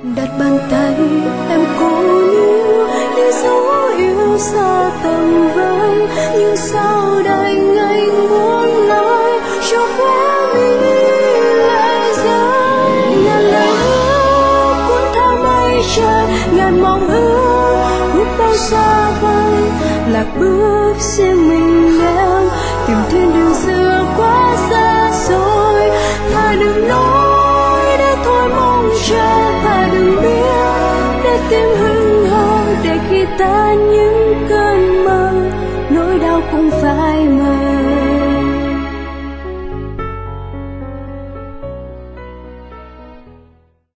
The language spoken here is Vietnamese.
đặt bàn tay em cố níu để dấu yêu xa tầm với, nhưng sao đành anh muốn nói cho khóe mi lại rơi. Ngàn lời hứa cuốn theo mây trời, ngàn mong ước ước bao xa vời, lạc bước riêng mình em tìm thiên đường xưa quá xa xôi. Thà đừng nói để thôi mong chờ, thà đừng biết để tim hững hờ, để khi ta những cơn mơ nỗi đau cũng phải